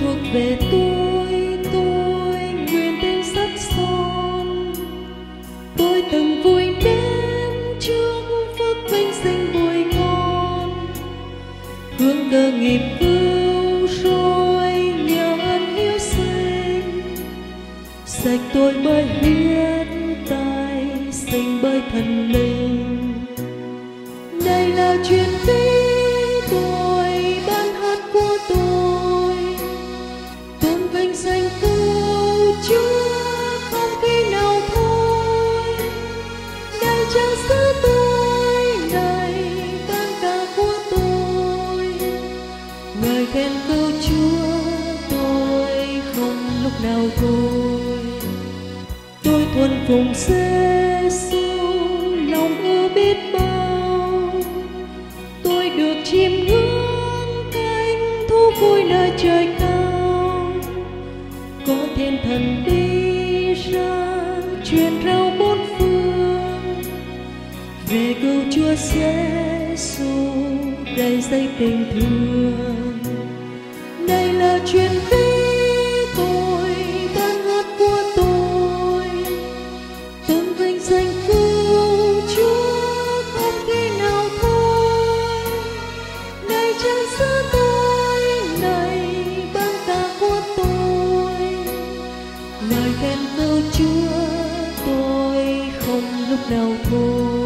thuộc về tôi nguyện tên sắt son. Tôi từng vui đến trước phước vinh sinh bùi ngon, hương cơ nghiệp vưu rồi nhờ ơn hiếu sinh. Sạch tôi bởi huyết tài, sinh bởi thần linh. Đây là chuyện vĩ tôi, ban hát của tôi, tôn vinh danh cứu Chúa không khi nào thôi. Đây trang sử tôi, này ban ca của tôi, ngợi khen cứu Chúa tôi không lúc nào thôi. Tôi thuần phụng Giêsu lòng ưa biết bao, tôi được chiêm ngưỡng cánh thú vui nơi trời cao. Có thiên thần đi ra truyền rao bốn phương, về cứu Chúa Giêsu đầy dây tình thương. Đây là chuyện vĩ tôi, ban hát của tôi, tôn vinh danh cứu Chúa không khi nào thôi. Đây trang sử tôi, này ban ca của tôi, ngợi khen cứu Chúa tôi không lúc nào thôi.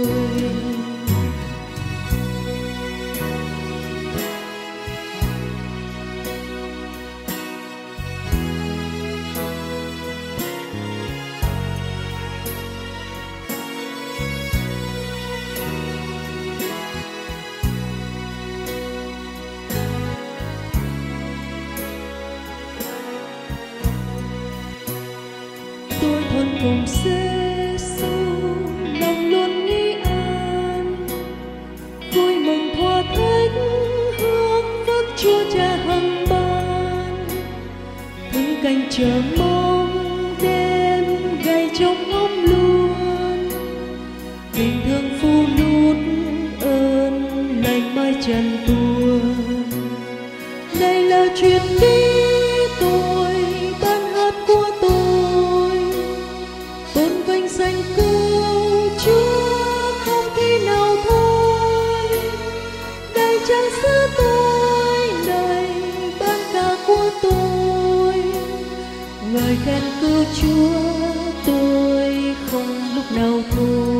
Tôi thuần cùng Giêsu lòng luôn nghĩ an, vui mừng thỏa thích hương phước Chúa Cha hằng ban. Thứ canh chờ mong đêm gầy trong ngóng luôn, tình thương phu nút ơn lành mai trần tuôn. Đây là chuyện vĩ tôi, ban hát của tôi, tôn vinh danh cứu Chúa không khi nào thôi. Đây trang sử tôi, này ban ca của tôi, ngợi khen cứu Chúa tôi không lúc nào thôi.